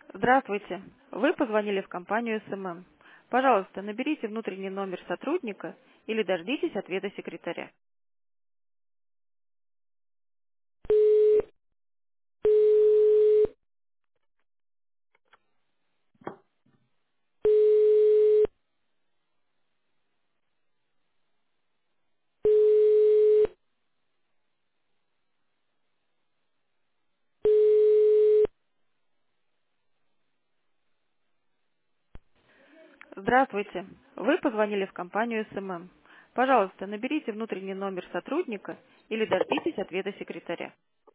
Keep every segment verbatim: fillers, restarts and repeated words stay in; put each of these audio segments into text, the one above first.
Здравствуйте. Вы позвонили в компанию СММ. Пожалуйста, наберите внутренний номер сотрудника или дождитесь ответа секретаря. Здравствуйте. Вы позвонили в компанию СММ. Пожалуйста, наберите внутренний номер сотрудника или дождитесь ответа секретаря.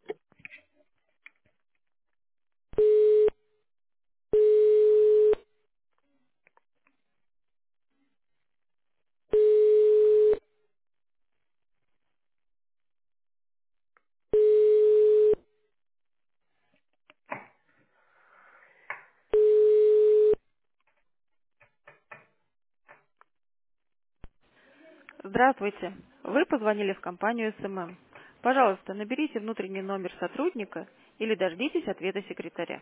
Здравствуйте. Вы позвонили в компанию СММ. Пожалуйста, наберите внутренний номер сотрудника или дождитесь ответа секретаря.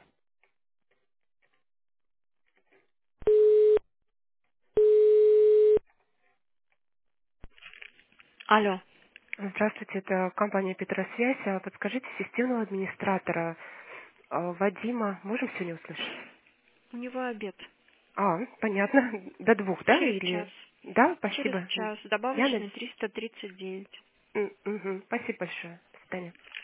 Алло, Здравствуйте, это компания Петросвязь. А Подскажите системного администратора а, Вадима. Можем сегодня услышать? у него обед. А, понятно. До двух, да? Через час. Или... Да, Через спасибо. час. Я на... Добавочный триста тридцать девять. М, мгм. Спасибо большое. До свидания.